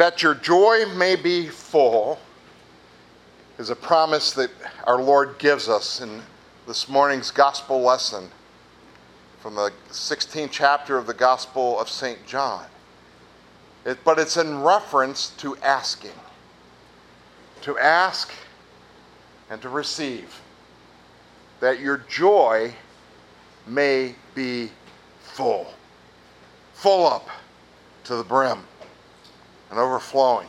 That your joy may be full is a promise that our Lord gives us in this morning's gospel lesson from the 16th chapter of the Gospel of St. John. But it's in reference to asking. To ask and to receive. That your joy may be full. Full up to the brim and overflowing.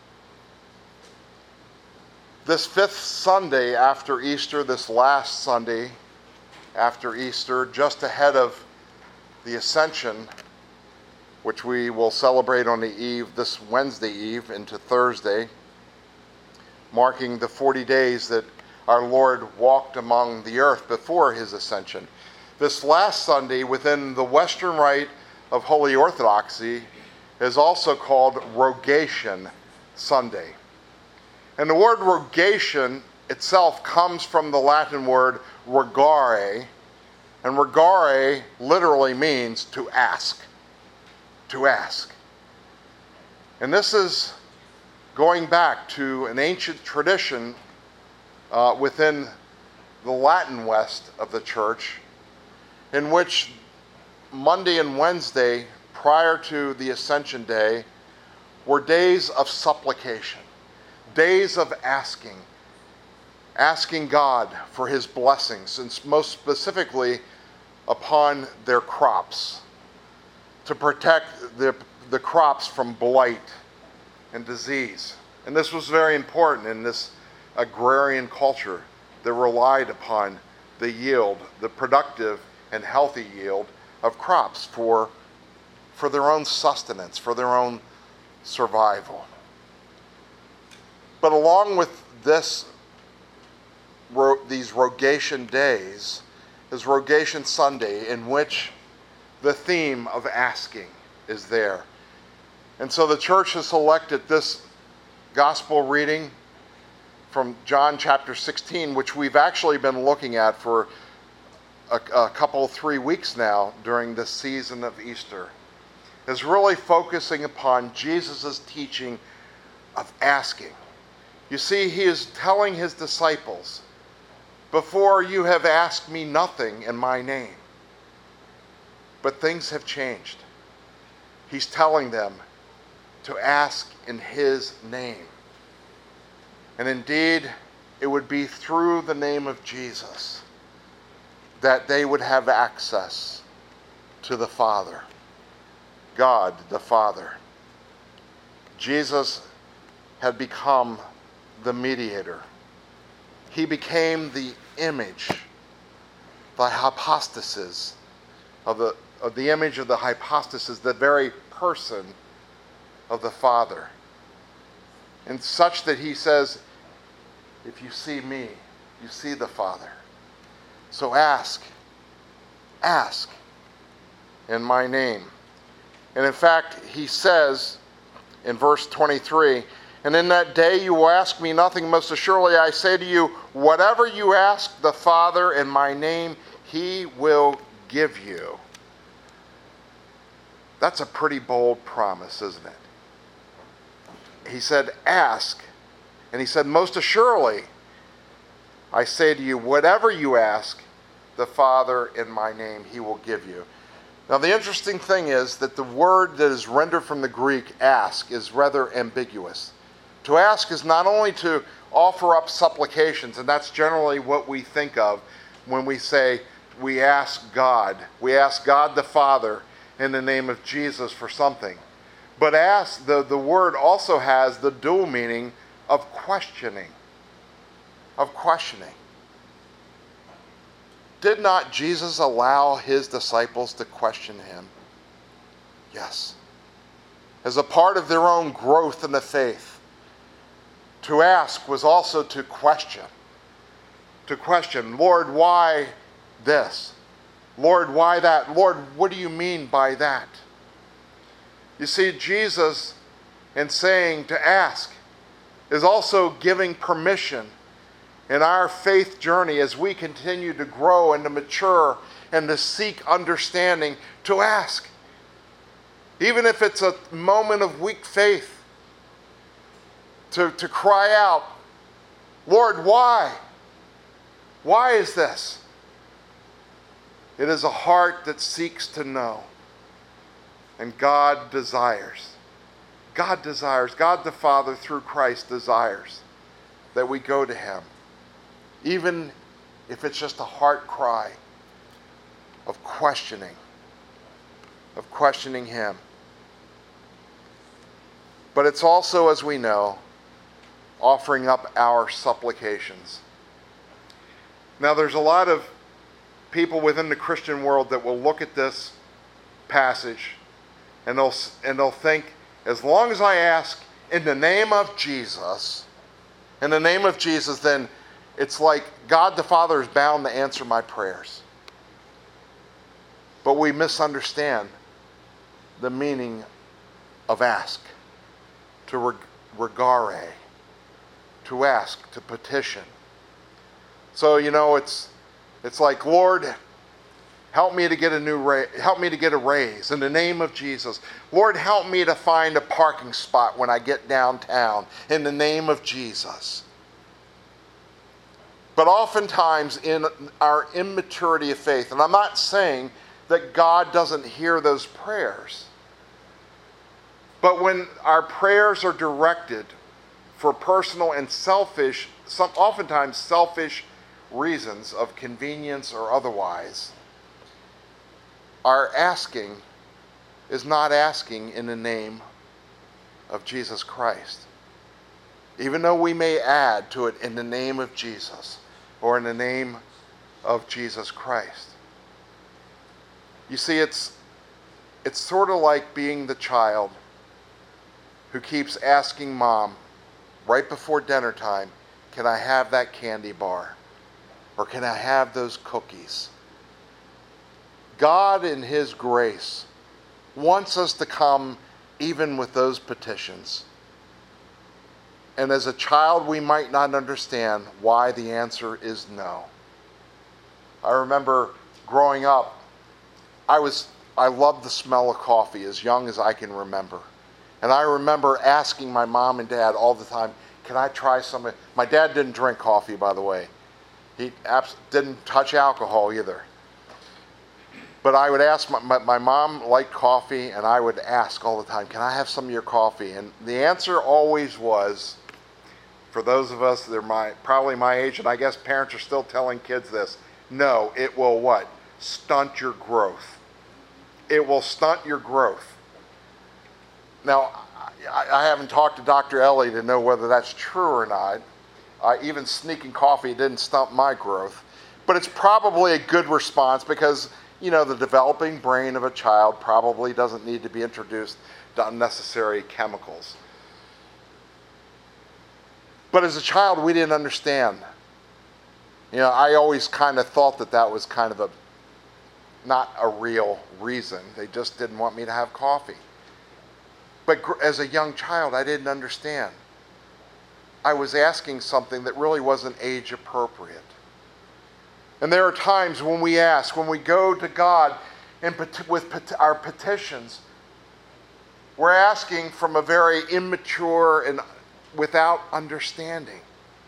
This fifth Sunday after Easter, this last Sunday after Easter, just ahead of the Ascension, which we will celebrate on the eve, this Wednesday eve into Thursday, marking the 40 days that our Lord walked among the earth before his ascension. This last Sunday, within the Western Rite of Holy Orthodoxy, is also called Rogation Sunday. And the word rogation itself comes from the Latin word rogare, and rogare literally means to ask. To ask. And this is going back to an ancient tradition within the Latin West of the Church, in which Monday and Wednesday, prior to the Ascension Day, were days of supplication, days of asking God for his blessings, and most specifically upon their crops, to protect the crops from blight and disease. And this was very important in this agrarian culture that relied upon the yield, the productive and healthy yield of crops for their own sustenance, for their own survival. But along with these Rogation days is Rogation Sunday, in which the theme of asking is there. And so the church has selected this gospel reading from John chapter 16, which we've actually been looking at for a couple, 3 weeks now during this season of Easter, is really focusing upon Jesus' teaching of asking. You see, he is telling his disciples, before you have asked me nothing in my name. But things have changed. He's telling them to ask in his name. And indeed, it would be through the name of Jesus that they would have access to the Father, God the Father. Jesus had become the mediator. He became the image, the hypostasis of the image of the hypostasis, the very person of the Father. And such that he says, if you see me, you see the Father. So ask in my name. And in fact, he says in verse 23, and in that day you will ask me nothing. Most assuredly I say to you, whatever you ask the Father in my name, he will give you. That's a pretty bold promise, isn't it? He said, ask. And he said, most assuredly I say to you, whatever you ask the Father in my name, he will give you. Now the interesting thing is that the word that is rendered from the Greek, ask, is rather ambiguous. To ask is not only to offer up supplications, and that's generally what we think of when we say we ask God. We ask God the Father in the name of Jesus for something. But ask, the word also has the dual meaning of questioning. Of questioning. Did not Jesus allow his disciples to question him? Yes. As a part of their own growth in the faith. To ask was also to question. To question, Lord, why this? Lord, why that? Lord, what do you mean by that? You see, Jesus, in saying to ask, is also giving permission in our faith journey as we continue to grow and to mature and to seek understanding, to ask. Even if it's a moment of weak faith, to cry out, Lord, why? Why is this? It is a heart that seeks to know. And God desires. God the Father through Christ desires that we go to Him. Even if it's just a heart cry of questioning Him. But it's also, as we know, offering up our supplications. Now, there's a lot of people within the Christian world that will look at this passage and they'll think, as long as I ask in the name of Jesus, then it's like God the Father is bound to answer my prayers. But we misunderstand the meaning of ask, to regare, to ask, to petition. So, it's like, Lord, help me to get a raise in the name of Jesus. Lord, help me to find a parking spot when I get downtown in the name of Jesus. But oftentimes in our immaturity of faith, and I'm not saying that God doesn't hear those prayers, but when our prayers are directed for personal and oftentimes selfish reasons of convenience or otherwise, our asking is not asking in the name of Jesus Christ. Even though we may add to it in the name of Jesus or in the name of Jesus Christ. You see, it's sort of like being the child who keeps asking mom right before dinner time, can I have that candy bar? Or can I have those cookies? God in His grace wants us to come even with those petitions. And as a child, we might not understand why the answer is no. I remember growing up, I loved the smell of coffee as young as I can remember. And I remember asking my mom and dad all the time, can I try some? My dad didn't drink coffee, by the way. He didn't touch alcohol either. But I would ask, my mom liked coffee, and I would ask all the time, can I have some of your coffee? And the answer always was, for those of us that are probably my age, and I guess parents are still telling kids this, no, it will what? Stunt your growth. It will stunt your growth. Now, I haven't talked to Dr. Ellie to know whether that's true or not. Even sneaking coffee didn't stunt my growth. But it's probably a good response because, the developing brain of a child probably doesn't need to be introduced to unnecessary chemicals. But as a child, we didn't understand. I always kind of thought that was kind of not a real reason. They just didn't want me to have coffee. But as a young child, I didn't understand. I was asking something that really wasn't age appropriate. And there are times when we ask, when we go to God and with our petitions, we're asking from a very immature and without understanding.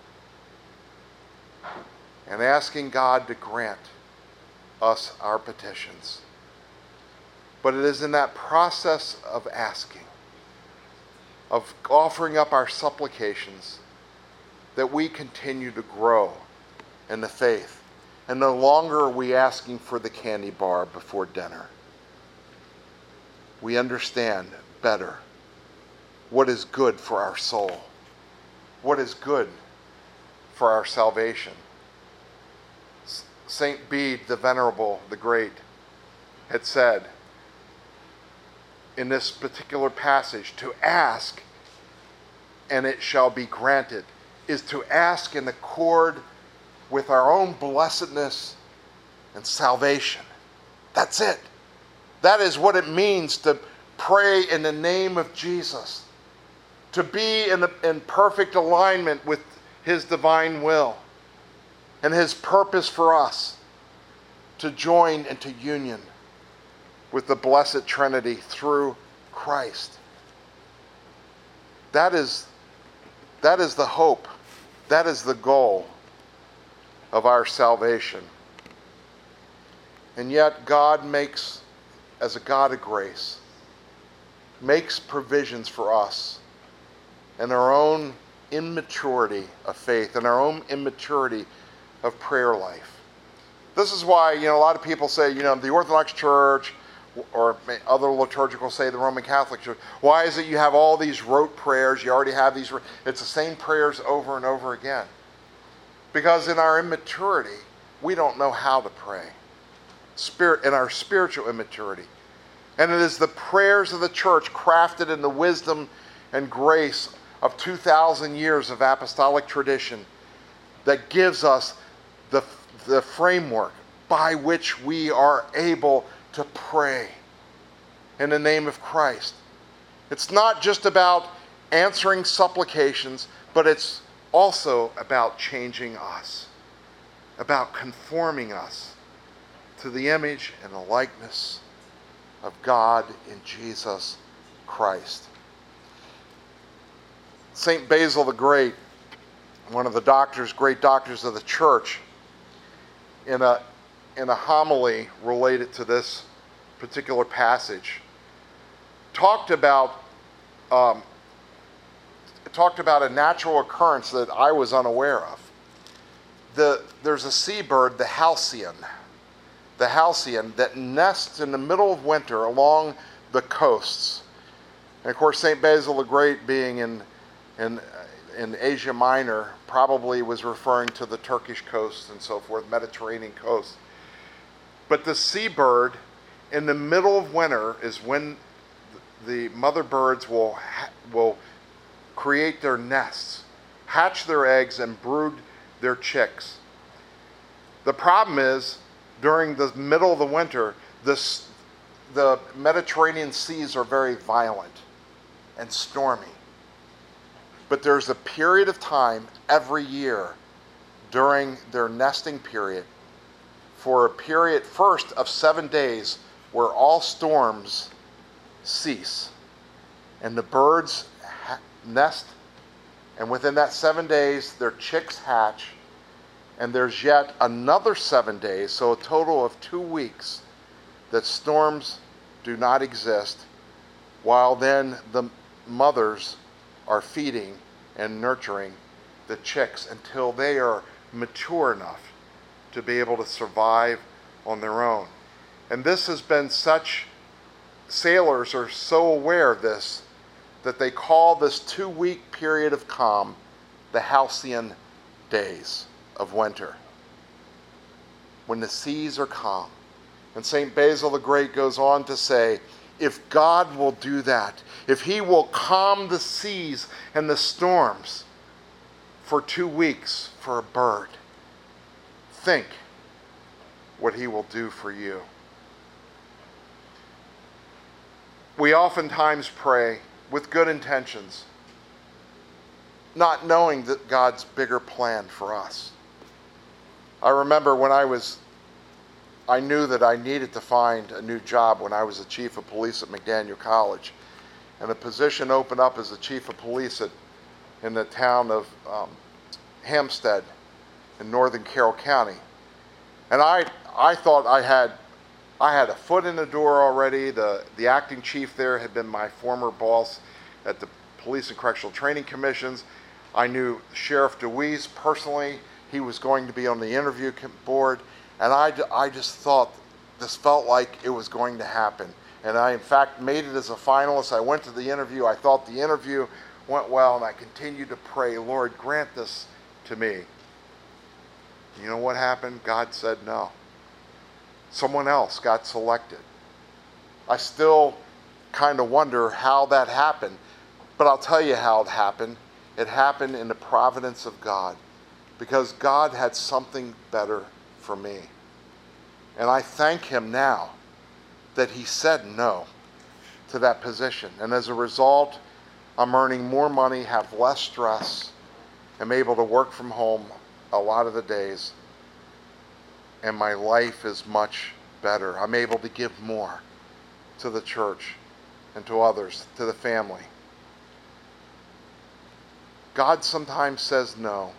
And asking God to grant us our petitions. But it is in that process of asking, of offering up our supplications, that we continue to grow in the faith. And no longer are we asking for the candy bar before dinner. We understand better what is good for our soul, what is good for our salvation. St. Bede, the Venerable, the Great, had said in this particular passage, to ask and it shall be granted, is to ask in accord with our own blessedness and salvation. That's it. That is what it means to pray in the name of Jesus, to be in perfect alignment with His divine will and His purpose for us, to join into union with the Blessed Trinity through Christ. That is That is the hope. That is the goal of our salvation. And yet God makes, as a God of grace, makes provisions for us and our own immaturity of faith and our own immaturity of prayer life. This is why, a lot of people say, the Orthodox Church or other liturgical say the Roman Catholic Church, why is it you have all these rote prayers? You already have these, it's the same prayers over and over again. Because in our immaturity, we don't know how to pray. In our spiritual immaturity. And it is the prayers of the church crafted in the wisdom and grace of 2,000 years of apostolic tradition that gives us the framework by which we are able to pray in the name of Christ. It's not just about answering supplications, but it's also about changing us, about conforming us to the image and the likeness of God in Jesus Christ. St. Basil the Great, one of the great doctors of the church, in a homily related to this particular passage, talked about a natural occurrence that I was unaware of. There's a seabird, the halcyon, that nests in the middle of winter along the coasts. And of course, St. Basil the Great, being in Asia Minor, probably was referring to the Turkish coast and so forth, Mediterranean coast. But the seabird, in the middle of winter, is when the mother birds will create their nests, hatch their eggs, and brood their chicks. The problem is, during the middle of the winter, the Mediterranean seas are very violent and stormy. But there's a period of time every year during their nesting period, for a period first of 7 days, where all storms cease and the birds nest, and within that 7 days their chicks hatch, and there's yet another 7 days, so a total of 2 weeks, that storms do not exist, while then the mothers are feeding and nurturing the chicks until they are mature enough to be able to survive on their own. And this has been sailors are so aware of this that they call this 2-week period of calm the halcyon days of winter, when the seas are calm. And St. Basil the Great goes on to say, if God will do that, if he will calm the seas and the storms for 2 weeks for a bird, think what he will do for you. We oftentimes pray with good intentions, not knowing that God's bigger plan for us. I remember when I knew that I needed to find a new job when I was the chief of police at McDaniel College. And a position opened up as the chief of police in the town of Hampstead in northern Carroll County. And I thought I had a foot in the door already. The acting chief there had been my former boss at the Police and Correctional Training Commissions. I knew Sheriff DeWeese personally. He was going to be on the interview board. And I just thought this felt like it was going to happen. And I, in fact, made it as a finalist. I went to the interview. I thought the interview went well, and I continued to pray, Lord, grant this to me. You know what happened? God said no. Someone else got selected. I still kind of wonder how that happened, but I'll tell you how it happened. It happened in the providence of God, because God had something better for me. And I thank him now that he said no to that position. And as a result, I'm earning more money, have less stress, am able to work from home a lot of the days, and my life is much better. I'm able to give more to the church and to others, to the family. God sometimes says no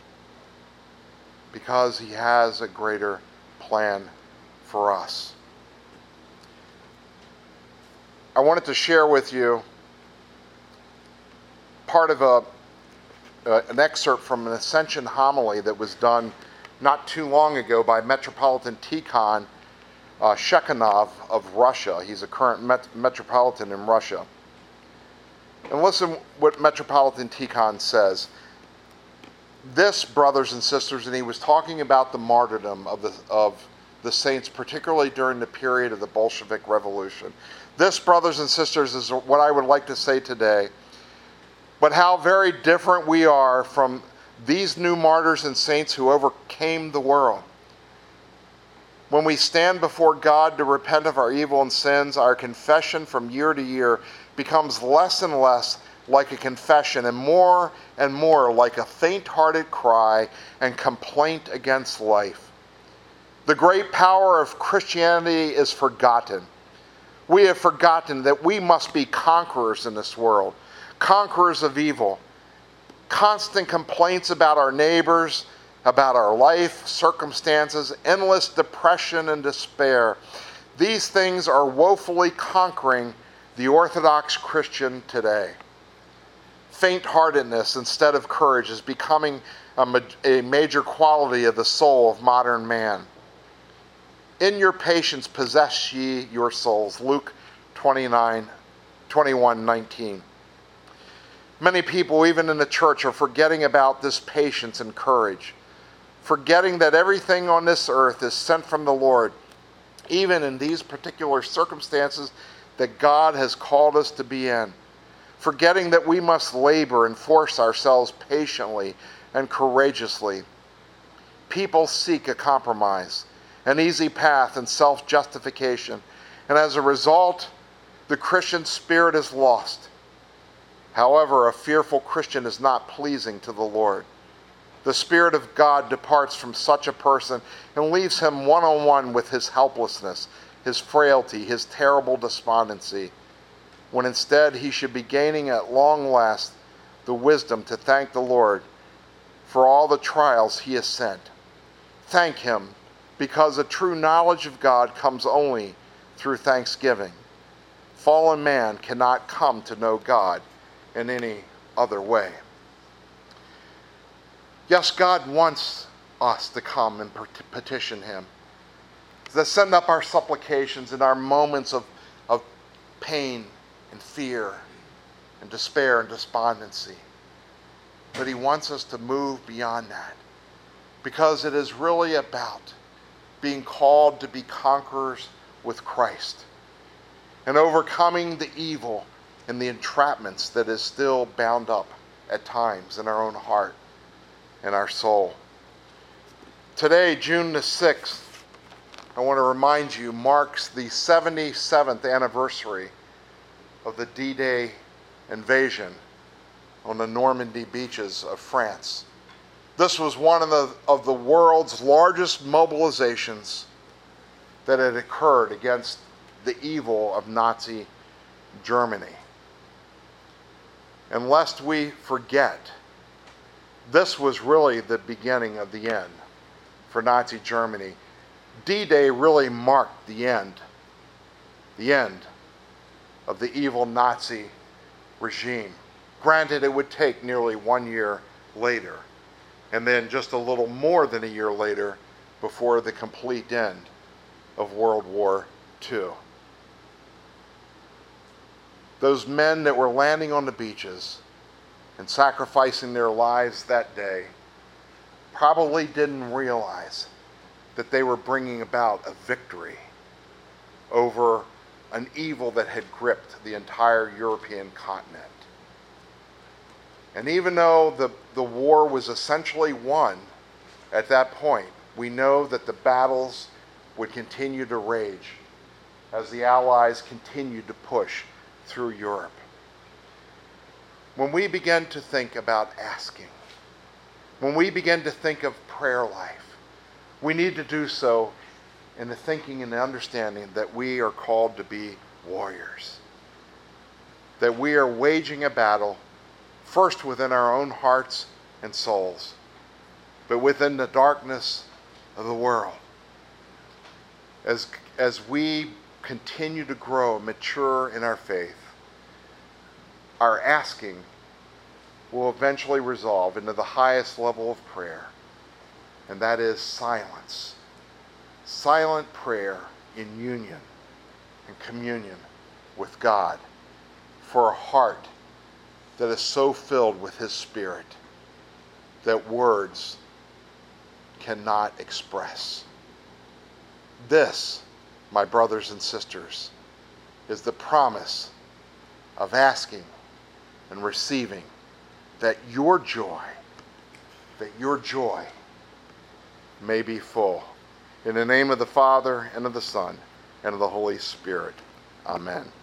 because he has a greater plan for us. I wanted to share with you part of an excerpt from an Ascension homily that was done not too long ago by Metropolitan Tikhon Shekhanov of Russia. He's a current metropolitan in Russia. And listen what Metropolitan Tikhon says. This, brothers and sisters, and he was talking about the martyrdom of the saints, particularly during the period of the Bolshevik Revolution. This, brothers and sisters, is what I would like to say today. But how very different we are from these new martyrs and saints who overcame the world. When we stand before God to repent of our evil and sins, our confession from year to year becomes less and less like a confession and more like a faint-hearted cry and complaint against life. The great power of Christianity is forgotten. We have forgotten that we must be conquerors in this world, conquerors of evil. Constant complaints about our neighbors, about our life, circumstances, endless depression and despair. These things are woefully conquering the Orthodox Christian today. Faint-heartedness instead of courage is becoming a major quality of the soul of modern man. In your patience possess ye your souls. Luke 21:19. Many people, even in the church, are forgetting about this patience and courage, forgetting that everything on this earth is sent from the Lord, even in these particular circumstances that God has called us to be in, forgetting that we must labor and force ourselves patiently and courageously. People seek a compromise, an easy path, and self-justification, and as a result, the Christian spirit is lost. However, a fearful Christian is not pleasing to the Lord. The Spirit of God departs from such a person and leaves him one-on-one with his helplessness, his frailty, his terrible despondency, when instead he should be gaining at long last the wisdom to thank the Lord for all the trials he has sent. Thank him, because a true knowledge of God comes only through thanksgiving. Fallen man cannot come to know God in any other way. Yes, God wants us to come and petition him, to send up our supplications in our moments of pain and fear and despair and despondency. But he wants us to move beyond that, because it is really about being called to be conquerors with Christ and overcoming the evil and the entrapments that is still bound up at times in our own heart and our soul. Today, June the 6th, I want to remind you, marks the 77th anniversary of the D-Day invasion on the Normandy beaches of France. This was one of the world's largest mobilizations that had occurred against the evil of Nazi Germany. And lest we forget, this was really the beginning of the end for Nazi Germany. D-Day really marked the end of the evil Nazi regime. Granted, it would take nearly 1 year later, and then just a little more than a year later before the complete end of World War II. Those men that were landing on the beaches and sacrificing their lives that day probably didn't realize that they were bringing about a victory over an evil that had gripped the entire European continent. And even though the war was essentially won at that point, we know that the battles would continue to rage as the Allies continued to push through Europe. When we begin to think about asking, when we begin to think of prayer life, we need to do so in the thinking and the understanding that we are called to be warriors, that we are waging a battle first within our own hearts and souls, but within the darkness of the world. As we continue to grow, mature in our faith, our asking will eventually resolve into the highest level of prayer, and that is silence. Silent prayer in union and communion with God for a heart that is so filled with His Spirit that words cannot express. This, my brothers and sisters, is the promise of asking and receiving, that your joy may be full. In the name of the Father, and of the Son, and of the Holy Spirit. Amen.